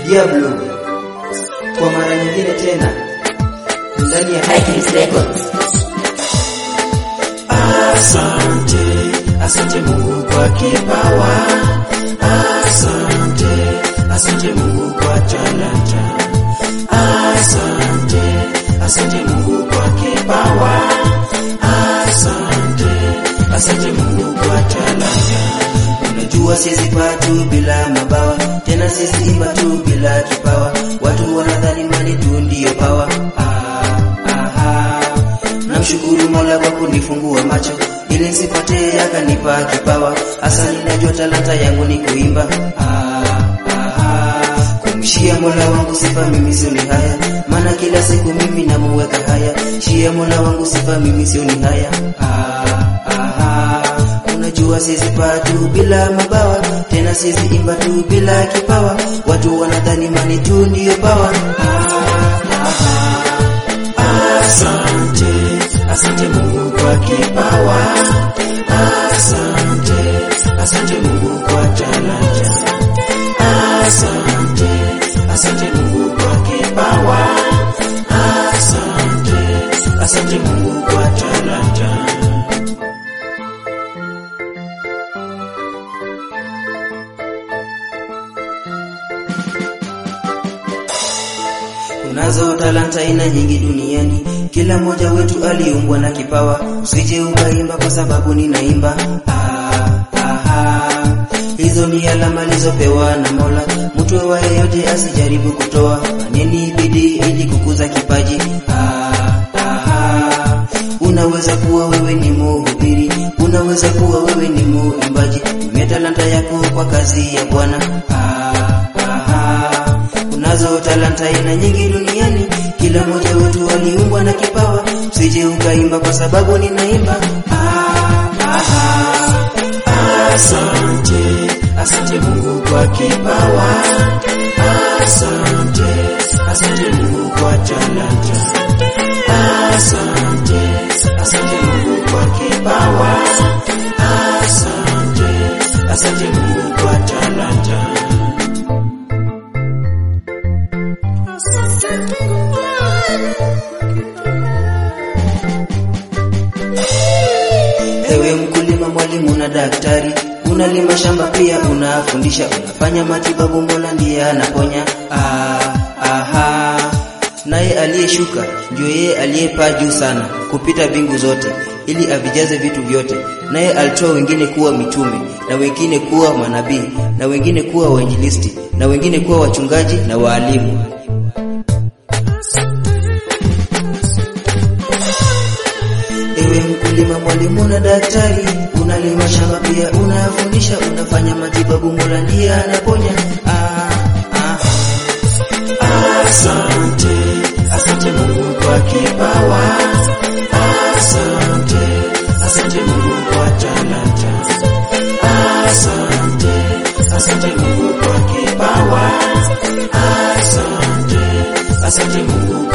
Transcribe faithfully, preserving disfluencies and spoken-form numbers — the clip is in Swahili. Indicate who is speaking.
Speaker 1: Diablo kwa mara nyingine tena ndani ya Hikings Records.
Speaker 2: Asante, asante Mungu kwa kipawa. Asante, asante Mungu kwa talanta. Asante, asante Mungu kwa kipawa. Asante, asante Mungu kwa talanta. Unajua sisi patu bila mabawa, tena sisi imba tu bila kipawa. Watu wanadhani mali tu ndio pawa. Ah, ah, ah. Namshukuru Mola kwa kunifungua macho ili nisipate akanipa kipawa. Hasa ninajua talanta yangu ni kuimba. Ah, ah, ah. Kumshia Mola wangu sifa mimi sioni haya, maana kila siku mimi namuweka haya. Shia Mola wangu sifa mimi sioni haya. Ah, ah, ah. Unajua sisi patu bila mabawa, tena sisi imba tu bila kipawa. Watu wanadhani mali tu ndio pawa. Ah, ah, ah. Asante, asante Mungu kwa kipawa. Asante, asante Mungu kwa talanta. Asante, asante Mungu kwa kipawa. Asante, asante Mungu kwa talanta.
Speaker 1: Kunazo talanta ina nyingi duniani, kila mmoja wetu aliumbwa na kipawa. Usije ukaimba kwa sababu ninaimba. Ah, ah, ah. Hizo ni alama alizopewa na Mola, mtu wa yeyote asijaribu kutoa. Fanyeni bidii ili kukuza kipaji. Ah, ah, ah. Unaweza kuwa wewe ni mhubiri, unaweza kuwa wewe ni muimbaji. Tumia talanta yako kwa kazi ya Bwana. Ah, ah, ah. Kunazo talanta ina nyingi duniani, kila mmoja wetu aliumbwa na kipawa. Usije ukaimba kwa sababu ninaimba. Ah, ah, ah.
Speaker 2: Asante, asante Mungu kwa kipawa. Asante, asante Mungu kwa talanta. Asante, asante Mungu kwa kipawa. Asante, asante Mungu kwa talanta.
Speaker 1: Ewe mkulima, mwalimu na daktari, unalima shamba pia unafundisha, unafanya matibabu, Mola ndiye anaponya. Ah, aha. Naye aliyeshuka ndio yeye aliyepaa juu sana kupita mbingu zote, ili avijaze vitu vyote. Naye alitoa wengine kuwa mitume, na wengine kuwa manabii, na wengine kuwa wainjilisti, na wengine kuwa wachungaji na waalimu. Ewe mkulima, mwalimu na daktari, unalima shamba pia unafundisha, unafanya matibabu, Mola ndiye anaponya. Ah, ah.
Speaker 2: Asante, asante Mungu kwa kipawa. Asante, asante Mungu kwa talanta. Asante, asante Mungu kwa kipawa. Asante, asante Mungu